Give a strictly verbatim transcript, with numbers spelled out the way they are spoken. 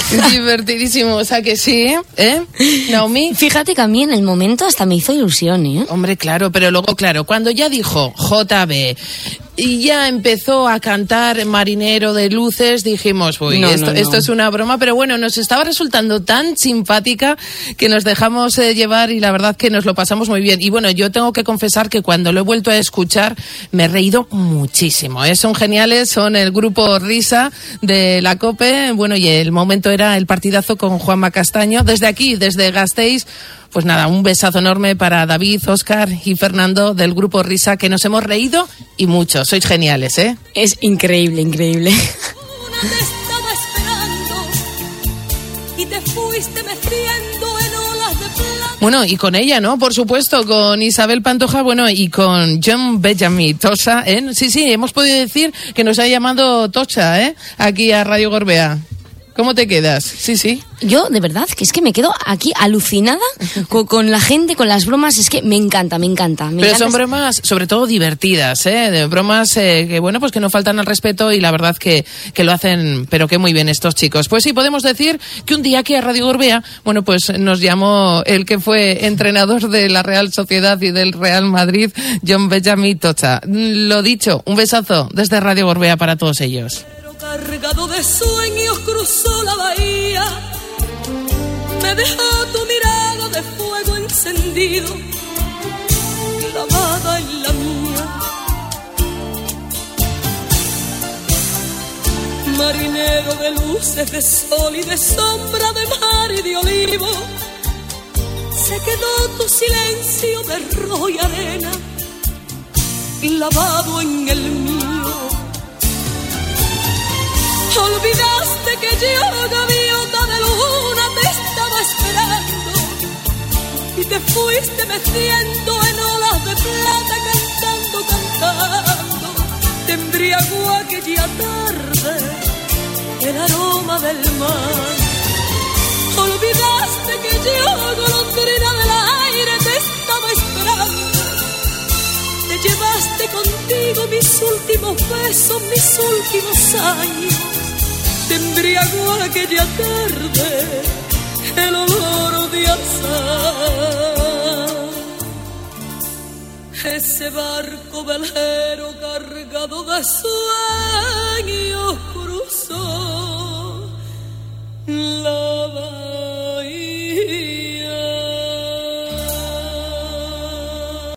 Divertidísimo, o sea que sí, ¿eh? Naomi. Fíjate que a mí en el momento hasta me hizo ilusión, ¿eh? Hombre, claro, pero luego, claro, cuando ya dijo J B y ya empezó a cantar Marinero de Luces, dijimos, uy, no, esto, no, no. esto es una broma, pero bueno, nos estaba resultando tan simpática que nos dejamos eh, llevar y la verdad que nos lo pasamos muy bien. Y bueno, yo tengo que confesar que cuando lo he vuelto a escuchar me he reído muchísimo, ¿eh? Son geniales, son el grupo Risa de la COPE, bueno, y el momento era el partidazo con Juanma Castaño. Desde aquí, desde Gasteiz, pues nada, un besazo enorme para David, Óscar y Fernando del grupo Risa, que nos hemos reído y mucho. Sois geniales, ¿eh? Es increíble, increíble. Una te estaba esperando y te fuiste meciendo en olas de plata. Bueno, y con ella, ¿no? Por supuesto, con Isabel Pantoja, bueno, y con John Benjamin Tocha, ¿eh? Sí, sí, hemos podido decir que nos ha llamado Tocha, ¿eh? Aquí a Radio Gorbea. ¿Cómo te quedas? Sí, sí. Yo, de verdad, que es que me quedo aquí alucinada con, con la gente, con las bromas. Es que me encanta, me encanta. Me Pero encanta. son bromas, sobre todo divertidas, ¿eh? De bromas eh, que, bueno, pues que no faltan al respeto y la verdad que, que lo hacen, pero que muy bien estos chicos. Pues sí, podemos decir que un día aquí a Radio Gorbea, bueno, pues nos llamó el que fue entrenador de la Real Sociedad y del Real Madrid, John Benjamin Tocha. Lo dicho, un besazo desde Radio Gorbea para todos ellos. Cargado de sueños cruzó la bahía, me dejó tu mirada de fuego encendido, clavada en la mía. Marinero de luces, de sol y de sombra, de mar y de olivo, se quedó tu silencio de rojo y arena, clavado en el mío. Olvidaste que yo, gaviota de luna, te estaba esperando y te fuiste meciendo en olas de plata, cantando, cantando. Te embriagó aquella tarde el aroma del mar. Olvidaste que yo, golondrina del aire, te estaba esperando. Te llevaste contigo mis últimos besos, mis últimos años. Te embriagó aquella tarde el olor de azahar. Ese barco velero cargado de sueños cruzó la bahía.